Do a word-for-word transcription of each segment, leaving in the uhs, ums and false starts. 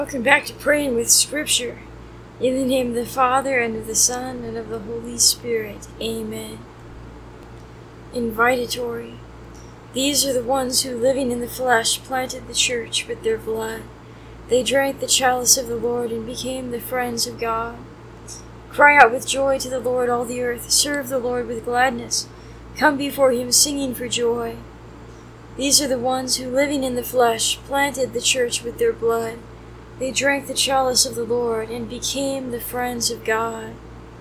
Welcome back to Praying with Scripture. In the name of the Father, and of the Son, and of the Holy Spirit. Amen. Invitatory. These are the ones who, living in the flesh, planted the church with their blood. They drank the chalice of the Lord and became the friends of God. Cry out with joy to the Lord, all the earth. Serve the Lord with gladness. Come before him singing for joy. These are the ones who, living in the flesh, planted the church with their blood. They drank the chalice of the Lord and became the friends of God.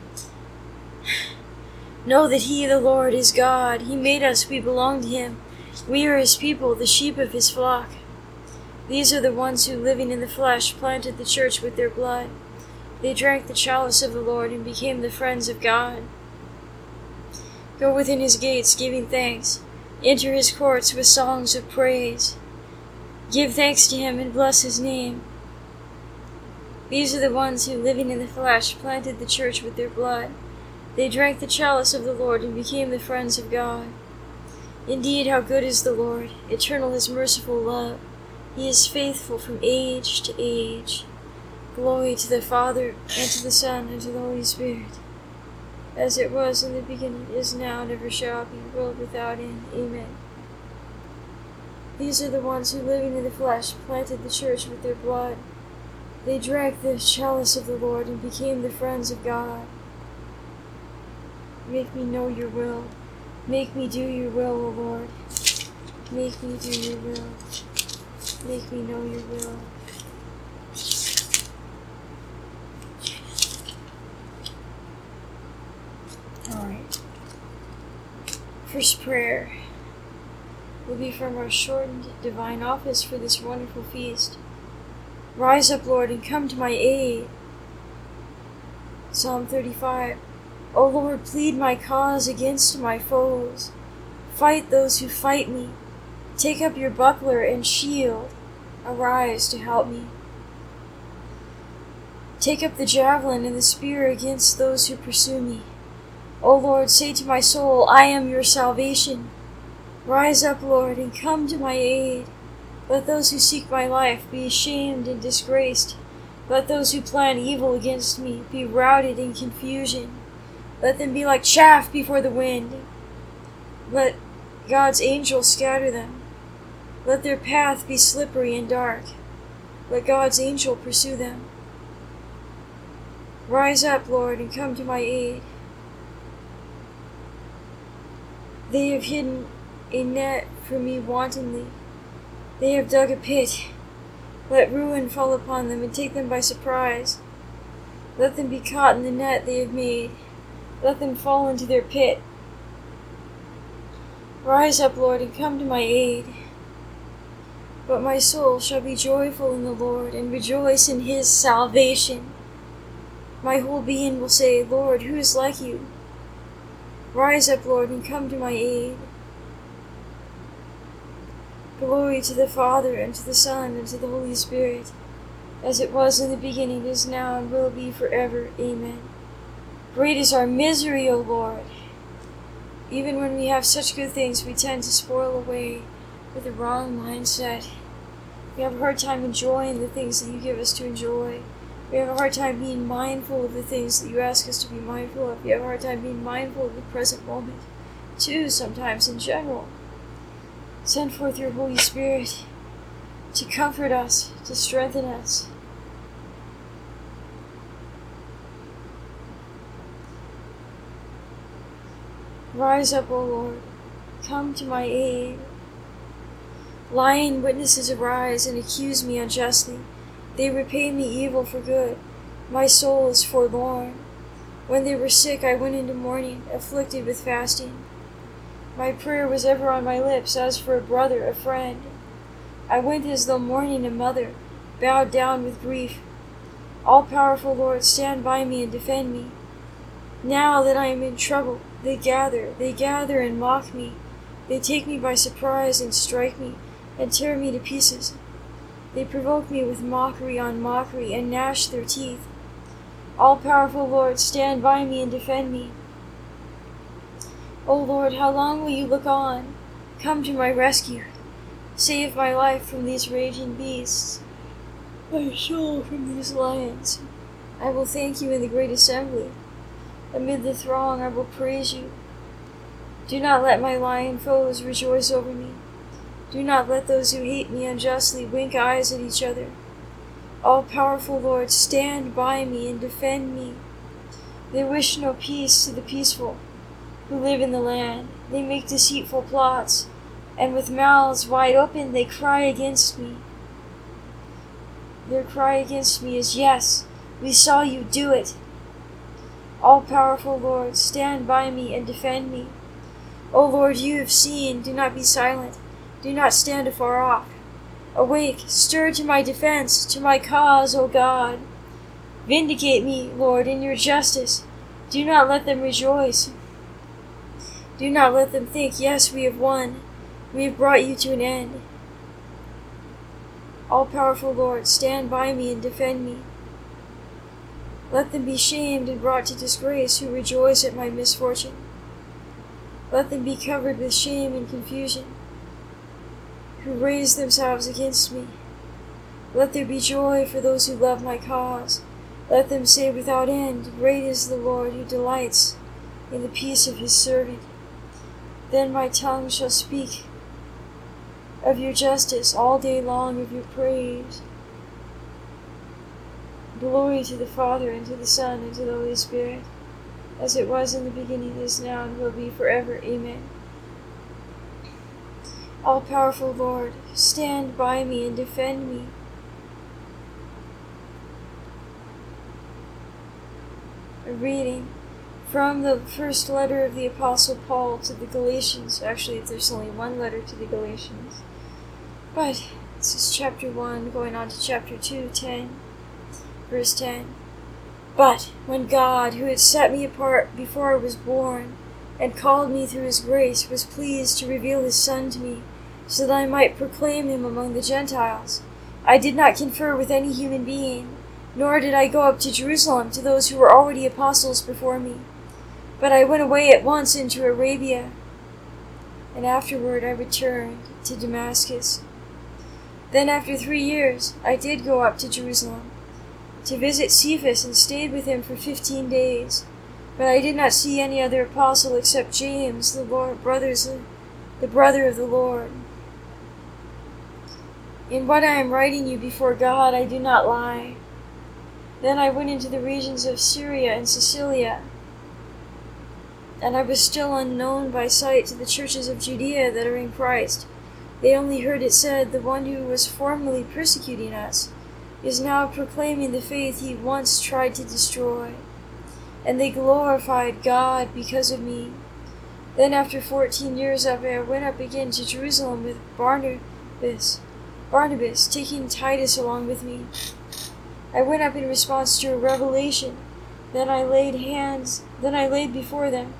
Know that he, the Lord, is God. He made us, we belong to him. We are his people, the sheep of his flock. These are the ones who, living in the flesh, planted the church with their blood. They drank the chalice of the Lord and became the friends of God. Go within his gates, giving thanks. Enter his courts with songs of praise. Give thanks to him and bless his name. These are the ones who, living in the flesh, planted the church with their blood. They drank the chalice of the Lord and became the friends of God. Indeed, how good is the Lord! Eternal his merciful love. He is faithful from age to age. Glory to the Father, and to the Son, and to the Holy Spirit, as it was in the beginning, is now, and ever shall be, world without end. Amen. These are the ones who, living in the flesh, planted the church with their blood. They drank the chalice of the Lord and became the friends of God. Make me know your will. Make me do your will, O Lord. Make me do your will. Make me know your will. Alright. First prayer will be from our shortened divine office for this wonderful feast. Rise up, Lord, and come to my aid. Psalm thirty-five. O Lord, plead my cause against my foes. Fight those who fight me. Take up your buckler and shield. Arise to help me. Take up the javelin and the spear against those who pursue me. O Lord, say to my soul, I am your salvation. Rise up, Lord, and come to my aid. Let those who seek my life be ashamed and disgraced. Let those who plan evil against me be routed in confusion. Let them be like chaff before the wind. Let God's angels scatter them. Let their path be slippery and dark. Let God's angel pursue them. Rise up, Lord, and come to my aid. They have hidden a net for me wantonly. They have dug a pit. Let ruin fall upon them and take them by surprise. Let them be caught in the net they have made. Let them fall into their pit. Rise up, Lord, and come to my aid. But my soul shall be joyful in the Lord, and rejoice in his salvation. My whole being will say, Lord, who is like you? Rise up, Lord, and come to my aid. Glory to the Father, and to the Son, and to the Holy Spirit, as it was in the beginning, is now, and will be forever. Amen. Great is our misery, O Lord. Even when we have such good things, we tend to spoil away with the wrong mindset. We have a hard time enjoying the things that you give us to enjoy. We have a hard time being mindful of the things that you ask us to be mindful of. We have a hard time being mindful of the present moment, too, sometimes in general. Send forth your Holy Spirit to comfort us, to strengthen us. Rise up, O Lord, come to my aid. Lying witnesses arise and accuse me unjustly. They repay me evil for good. My soul is forlorn. When they were sick, I went into mourning, afflicted with fasting. My prayer was ever on my lips, as for a brother, a friend. I went as though mourning a mother, bowed down with grief. All-powerful Lord, stand by me and defend me. Now that I am in trouble, they gather, they gather and mock me. They take me by surprise and strike me, and tear me to pieces. They provoke me with mockery on mockery, and gnash their teeth. All-powerful Lord, stand by me and defend me. O Lord, how long will you look on? Come to my rescue. Save my life from these raging beasts. my soul from these lions. I will thank you in the great assembly. Amid the throng I will praise you. Do not let my lion foes rejoice over me. Do not let those who hate me unjustly wink eyes at each other. All-powerful Lord, stand by me and defend me. They wish no peace to the peaceful who live in the land. They make deceitful plots, and with mouths wide open they cry against me. Their cry against me is, yes, we saw you do it. All-powerful Lord, stand by me and defend me. O Lord, you have seen, do not be silent. Do not stand afar off. Awake, stir to my defense, to my cause, O God. Vindicate me, Lord, in your justice. Do not let them rejoice. Do not let them think, yes, we have won. We have brought you to an end. All-powerful Lord, stand by me and defend me. Let them be shamed and brought to disgrace who rejoice at my misfortune. Let them be covered with shame and confusion who raise themselves against me. Let there be joy for those who love my cause. Let them say without end, great is the Lord who delights in the peace of his servant. Then my tongue shall speak of your justice, all day long of your praise. Glory to the Father, and to the Son, and to the Holy Spirit, as it was in the beginning, is now, and will be forever. Amen. All-powerful Lord, stand by me and defend me. A reading from the first letter of the Apostle Paul to the Galatians. Actually, there's only one letter to the Galatians. But this is chapter one, going on to chapter two, ten, verse ten. But when God, who had set me apart before I was born, and called me through his grace, was pleased to reveal his Son to me, so that I might proclaim him among the Gentiles, I did not confer with any human being, nor did I go up to Jerusalem to those who were already apostles before me. But I went away at once into Arabia, and afterward I returned to Damascus. Then after three years I did go up to Jerusalem, to visit Cephas, and stayed with him for fifteen days. But I did not see any other apostle except James, the Lord, brothers, the brother of the Lord. In what I am writing you before God, I do not lie. Then I went into the regions of Syria and Cilicia, and I was still unknown by sight to the churches of Judea that are in Christ. They only heard it said, the one who was formerly persecuting us is now proclaiming the faith he once tried to destroy. And they glorified God because of me. Then after fourteen years of it, I went up again to Jerusalem with Barnabas, Barnabas, taking Titus along with me. I went up in response to a revelation. Then I laid hands, then I laid before them,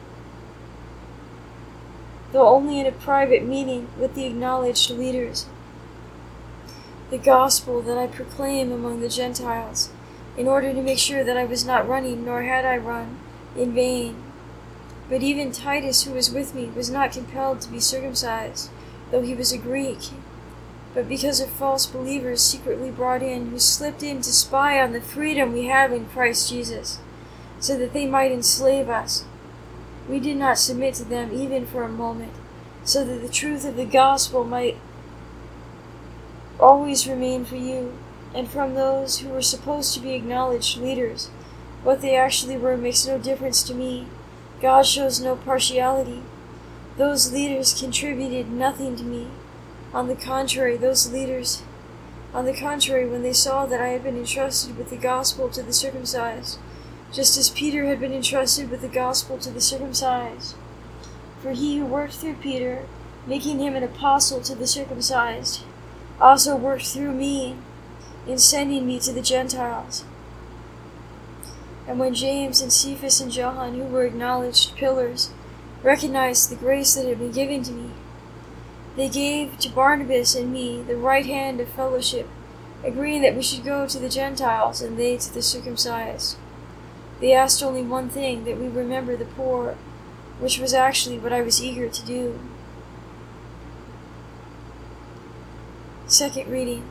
though only in a private meeting with the acknowledged leaders, the gospel that I proclaim among the Gentiles, in order to make sure that I was not running, nor had I run, in vain. But even Titus, who was with me, was not compelled to be circumcised, though he was a Greek, but because of false believers secretly brought in, who slipped in to spy on the freedom we have in Christ Jesus, so that they might enslave us. We did not submit to them even for a moment, so that the truth of the gospel might always remain for you, and from those who were supposed to be acknowledged leaders. What they actually were makes no difference to me. God shows no partiality. Those leaders contributed nothing to me. On the contrary, those leaders, on the contrary, when they saw that I had been entrusted with the gospel to the circumcised, just as Peter had been entrusted with the gospel to the circumcised. For he who worked through Peter, making him an apostle to the circumcised, also worked through me in sending me to the Gentiles. And when James and Cephas and John, who were acknowledged pillars, recognized the grace that had been given to me, they gave to Barnabas and me the right hand of fellowship, agreeing that we should go to the Gentiles and they to the circumcised. They asked only one thing, that we remember the poor, which was actually what I was eager to do. Second reading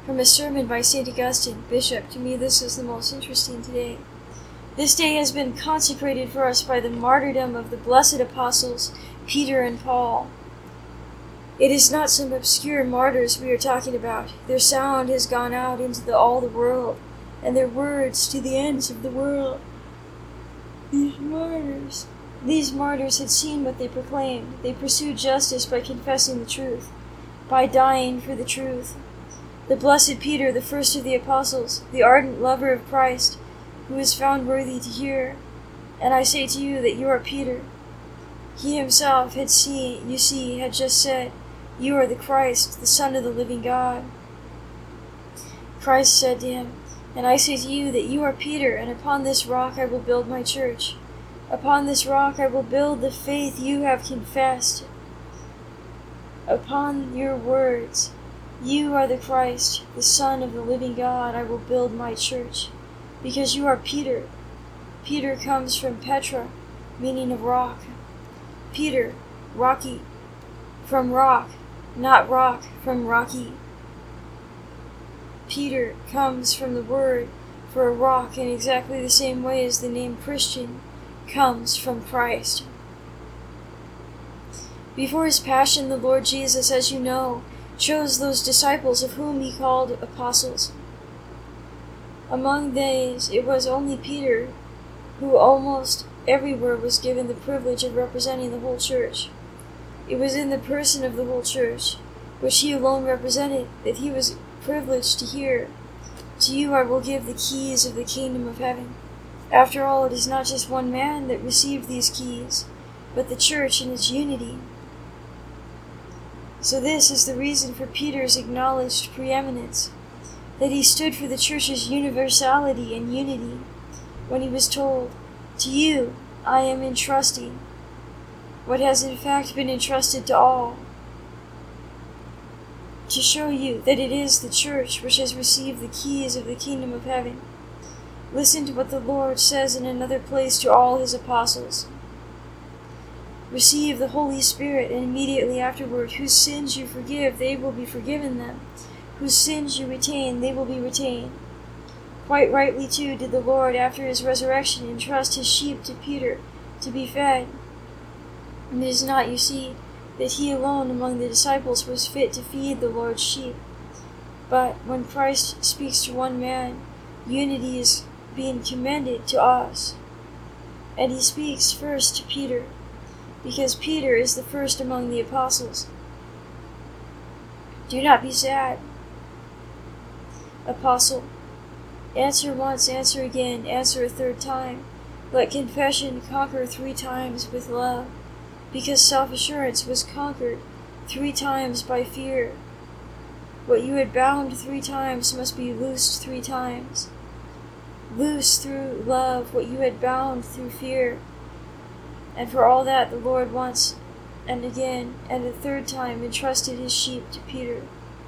From a sermon by Saint Augustine, Bishop, to me this is the most interesting today. This day has been consecrated for us by the martyrdom of the blessed apostles, Peter and Paul. It is not some obscure martyrs we are talking about. Their sound has gone out into the, all the world, and their words to the ends of the world. These martyrs, these martyrs had seen what they proclaimed. They pursued justice by confessing the truth, by dying for the truth. The blessed Peter, the first of the apostles, the ardent lover of Christ, who is found worthy to hear. And I say to you that you are Peter. He himself had seen, you see, had just said, "You are the Christ, the Son of the living God." Christ said to him, "And I say to you that you are Peter, and upon this rock I will build my church. Upon this rock I will build the faith you have confessed. Upon your words, you are the Christ, the Son of the living God, I will build my church. Because you are Peter." Peter comes from Petra, meaning of rock. Peter, rocky, from rock, not rock from rocky. Peter comes from the word for a rock in exactly the same way as the name Christian comes from Christ. Before his passion, the Lord Jesus, as you know, chose those disciples of whom he called apostles. Among these, it was only Peter who almost everywhere was given the privilege of representing the whole church. It was in the person of the whole church, which he alone represented, that he was privileged to hear, "To you I will give the keys of the kingdom of heaven." After all, it is not just one man that received these keys, but the church in its unity. So this is the reason for Peter's acknowledged preeminence, that he stood for the church's universality and unity, when he was told, "To you I am entrusting what has in fact been entrusted to all," to show you that it is the church which has received the keys of the kingdom of heaven. Listen to what the Lord says in another place to all his apostles. "Receive the Holy Spirit, and immediately afterward, whose sins you forgive, they will be forgiven them. Whose sins you retain, they will be retained." Quite rightly, too, did the Lord, after his resurrection, entrust his sheep to Peter to be fed. And it is not, you see, that he alone among the disciples was fit to feed the Lord's sheep. But when Christ speaks to one man, unity is being commended to us. And he speaks first to Peter, because Peter is the first among the apostles. Do not be sad. Apostle, answer once, answer again, answer a third time. Let confession conquer three times with love, because self-assurance was conquered three times by fear. What you had bound three times must be loosed three times. Loose through love what you had bound through fear. And for all that, the Lord once and again and a third time entrusted his sheep to Peter.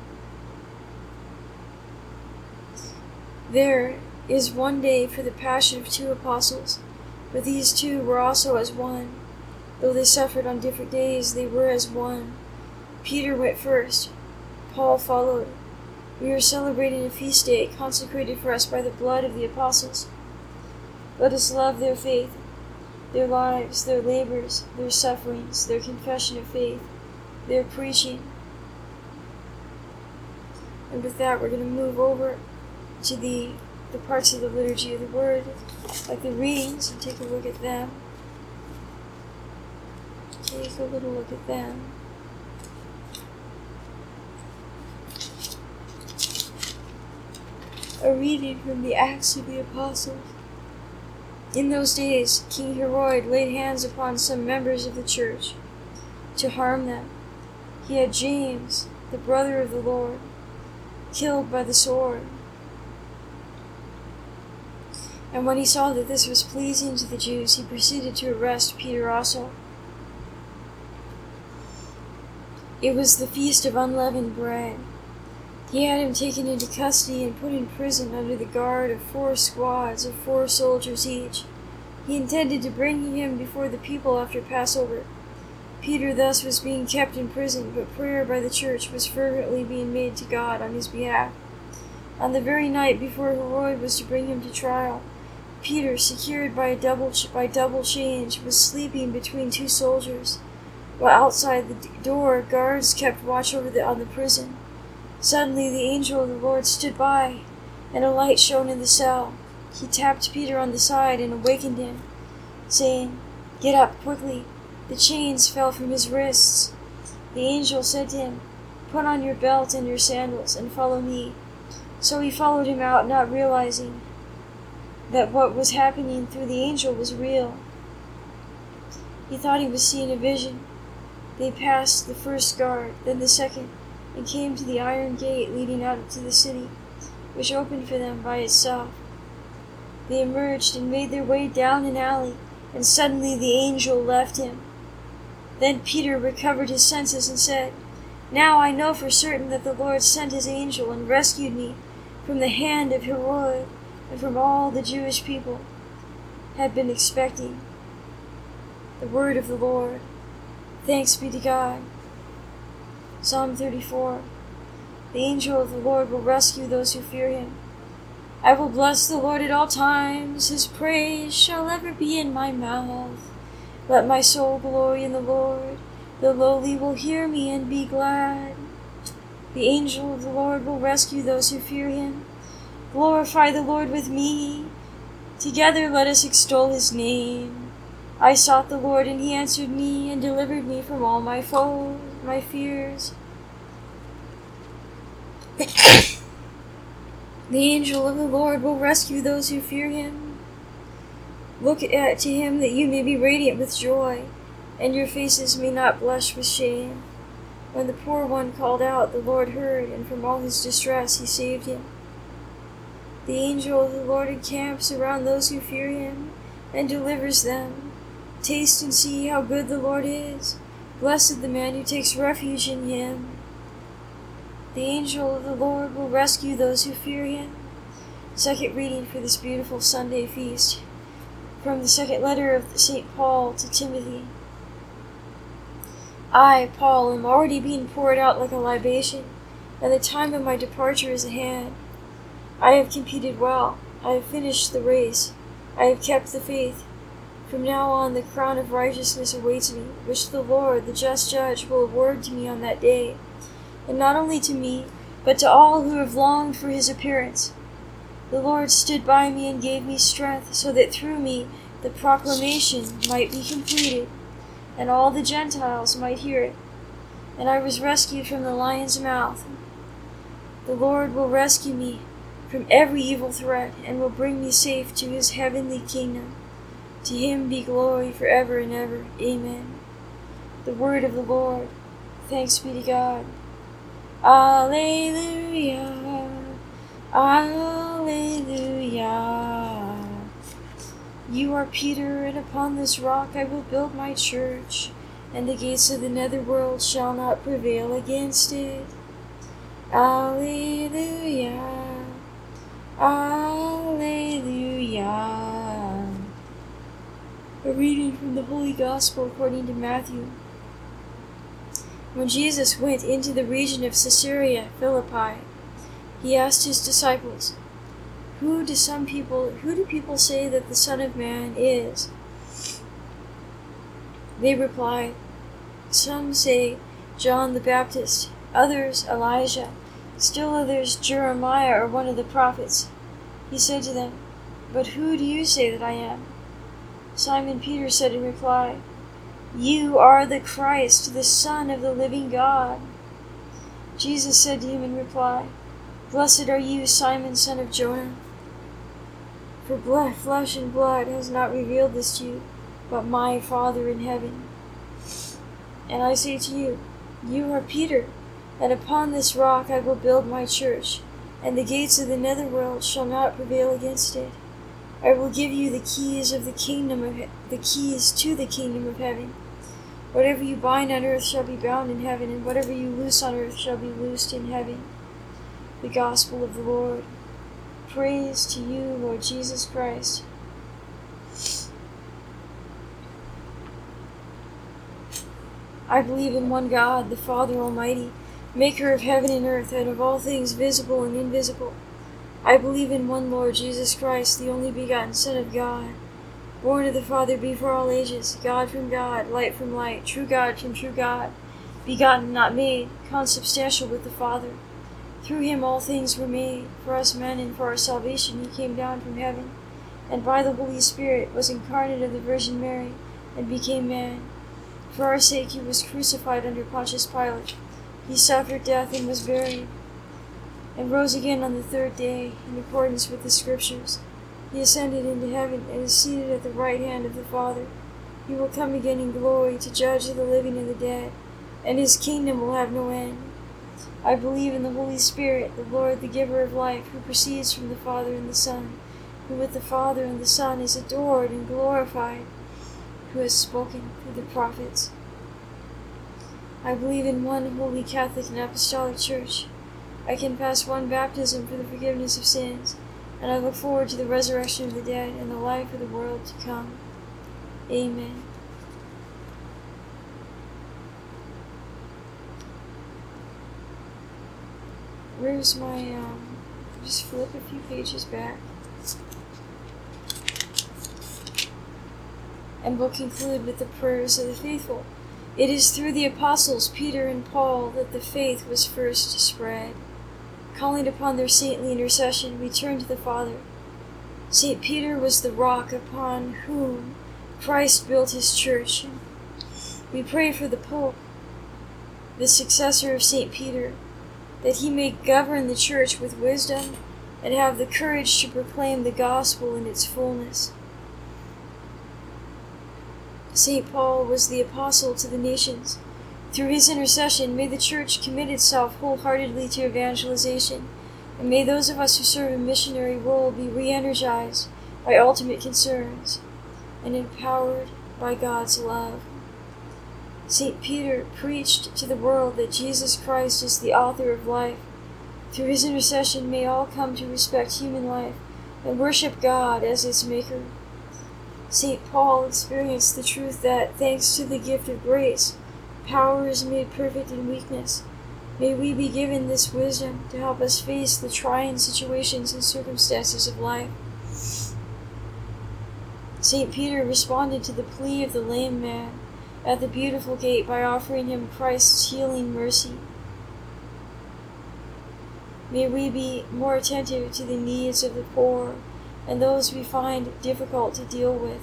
There is one day for the passion of two apostles, but these two were also as one. Though they suffered on different days, they were as one. Peter went first. Paul followed. We are celebrating a feast day consecrated for us by the blood of the apostles. Let us love their faith, their lives, their labors, their sufferings, their confession of faith, their preaching. And with that, we're going to move over to the, the parts of the liturgy of the Word, like the readings, and take a look at them. Take a little look at them. A reading from the Acts of the Apostles. In those days, King Herod laid hands upon some members of the church to harm them. He had James, the brother of the Lord, killed by the sword. And when he saw that this was pleasing to the Jews, he proceeded to arrest Peter also. It was the feast of unleavened bread. He had him taken into custody and put in prison under the guard of four squads of four soldiers each. He intended to bring him before the people after Passover. Peter thus was being kept in prison, but prayer by the church was fervently being made to God on his behalf. On the very night before Herod was to bring him to trial, Peter, secured by a double ch- by double chains, was sleeping between two soldiers, while outside the door guards kept watch over the, on the prison. Suddenly the angel of the Lord stood by, and a light shone in the cell. He tapped Peter on the side and awakened him, saying, "Get up quickly." The chains fell from his wrists. The angel said to him, "Put on your belt and your sandals and follow me." So he followed him out, not realizing that what was happening through the angel was real. He thought he was seeing a vision. They passed the first guard, then the second, and came to the iron gate leading out to the city, which opened for them by itself. They emerged and made their way down an alley, and suddenly the angel left him. Then Peter recovered his senses and said, "Now I know for certain that the Lord sent his angel and rescued me from the hand of Herod and from all the Jewish people had been expecting." The word of the Lord. Thanks be to God. Psalm thirty-four. The angel of the Lord will rescue those who fear him. I will bless the Lord at all times. His praise shall ever be in my mouth. Let my soul glory in the Lord. The lowly will hear me and be glad. The angel of the Lord will rescue those who fear him. Glorify the Lord with me. Together let us extol his name. I sought the Lord, and he answered me and delivered me from all my foes, my fears. The angel of the Lord will rescue those who fear him. Look at to him that you may be radiant with joy, and your faces may not blush with shame. When the poor one called out, the Lord heard, and from all his distress he saved him. The angel of the Lord encamps around those who fear him, and delivers them. Taste and see how good the Lord is. Blessed the man who takes refuge in him. The angel of the Lord will rescue those who fear him. Second reading for this beautiful Sunday feast, from the second letter of Saint Paul to Timothy. I, Paul, am already being poured out like a libation, and the time of my departure is at hand. I have competed well. I have finished the race. I have kept the faith. From now on the crown of righteousness awaits me, which the Lord, the just judge, will award to me on that day, and not only to me, but to all who have longed for his appearance. The Lord stood by me and gave me strength, so that through me the proclamation might be completed, and all the Gentiles might hear it. And I was rescued from the lion's mouth. The Lord will rescue me from every evil threat, and will bring me safe to his heavenly kingdom. To him be glory forever and ever. Amen. The word of the Lord. Thanks be to God. Alleluia. Alleluia. You are Peter, and upon this rock I will build my church, and the gates of the netherworld shall not prevail against it. Alleluia. Alleluia. A reading from the Holy Gospel according to Matthew. When Jesus went into the region of Caesarea Philippi, he asked his disciples, Who do some people, who do people say that the Son of Man is? They replied, Some say John the Baptist, others Elijah, still others Jeremiah or one of the prophets. He said to them, But who do you say that I am? Simon Peter said in reply, You are the Christ, the Son of the living God. Jesus said to him in reply, Blessed are you, Simon, son of Jonah, for blood, flesh and blood has not revealed this to you, but my Father in heaven. And I say to you, you are Peter, and upon this rock I will build my church, and the gates of the netherworld shall not prevail against it. I will give you the keys of the kingdom of he- the keys to the kingdom of heaven. Whatever you bind on earth shall be bound in heaven, and whatever you loose on earth shall be loosed in heaven. The Gospel of the Lord. Praise to you, Lord Jesus Christ. I believe in one God, the Father Almighty, maker of heaven and earth, and of all things visible and invisible. I believe in one Lord Jesus Christ, the only begotten Son of God, born of the Father before all ages, God from God, light from light, true God from true God, begotten, not made, consubstantial with the Father. Through him all things were made. For us men and for our salvation he came down from heaven, and by the Holy Spirit was incarnate of the Virgin Mary, and became man. For our sake he was crucified under Pontius Pilate. He suffered death and was buried, and rose again on the third day, in accordance with the Scriptures. He ascended into heaven, and is seated at the right hand of the Father. He will come again in glory to judge the living and the dead, and his kingdom will have no end. I believe in the Holy Spirit, the Lord, the giver of life, who proceeds from the Father and the Son, who with the Father and the Son is adored and glorified, who has spoken through the prophets. I believe in one holy Catholic and Apostolic Church. I confess one baptism for the forgiveness of sins, and I look forward to the resurrection of the dead and the life of the world to come. Amen. Where's my, um, just flip a few pages back. And we'll conclude with the prayers of the faithful. It is through the apostles Peter and Paul that the faith was first spread. Calling upon their saintly intercession, we turn to the Father. Saint Peter was the rock upon whom Christ built his church. We pray for the Pope, the successor of Saint Peter, that he may govern the church with wisdom and have the courage to proclaim the gospel in its fullness. Saint Paul was the apostle to the nations. Through his intercession, may the Church commit itself wholeheartedly to evangelization, and may those of us who serve a missionary role be re-energized by ultimate concerns and empowered by God's love. Saint Peter preached to the world that Jesus Christ is the author of life. Through his intercession, may all come to respect human life and worship God as its maker. Saint Paul experienced the truth that, thanks to the gift of grace, power is made perfect in weakness. May we be given this wisdom to help us face the trying situations and circumstances of life. Saint Peter responded to the plea of the lame man at the beautiful gate by offering him Christ's healing mercy. May we be more attentive to the needs of the poor and those we find difficult to deal with.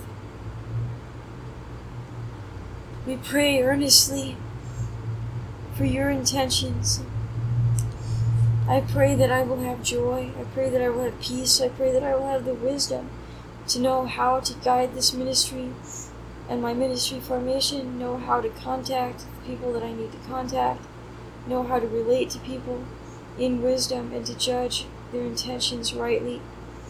We pray earnestly for your intentions. I pray that I will have joy. I pray that I will have peace. I pray that I will have the wisdom to know how to guide this ministry and my ministry formation, know how to contact the people that I need to contact, know how to relate to people in wisdom and to judge their intentions rightly.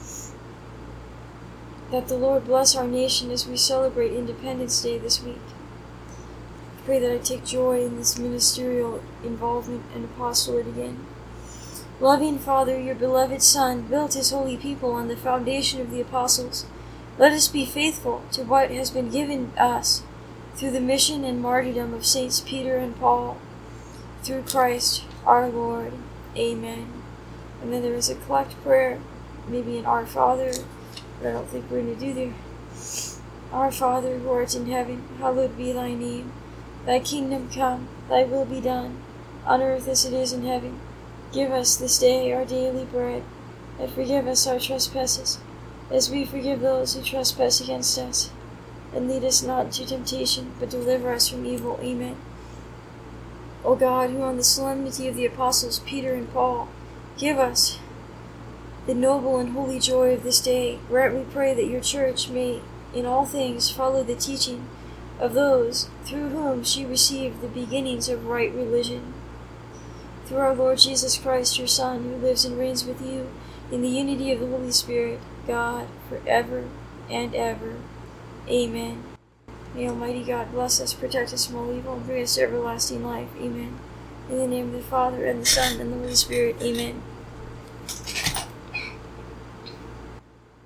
That the Lord bless our nation as we celebrate Independence Day this week. I pray that I take joy in this ministerial involvement and apostolate again. Loving Father, your beloved Son built his holy people on the foundation of the apostles. Let us be faithful to what has been given us through the mission and martyrdom of Saints Peter and Paul. Through Christ our Lord. Amen. And then there is a collect prayer, maybe an Our Father, but I don't think we're going to do there. Our Father, who art in heaven, hallowed be thy name. Thy kingdom come, thy will be done, on earth as it is in heaven. Give us this day our daily bread, and forgive us our trespasses, as we forgive those who trespass against us. And lead us not into temptation, but deliver us from evil. Amen. O God, who on the solemnity of the apostles Peter and Paul, give us the noble and holy joy of this day. Grant, we pray, that your church may in all things follow the teaching of those through whom she received the beginnings of right religion. Through our Lord Jesus Christ, your Son, who lives and reigns with you in the unity of the Holy Spirit, God, forever and ever. Amen. May Almighty God bless us, protect us from all evil, and bring us to everlasting life. Amen. In the name of the Father, and the Son, and the Holy Spirit. Amen.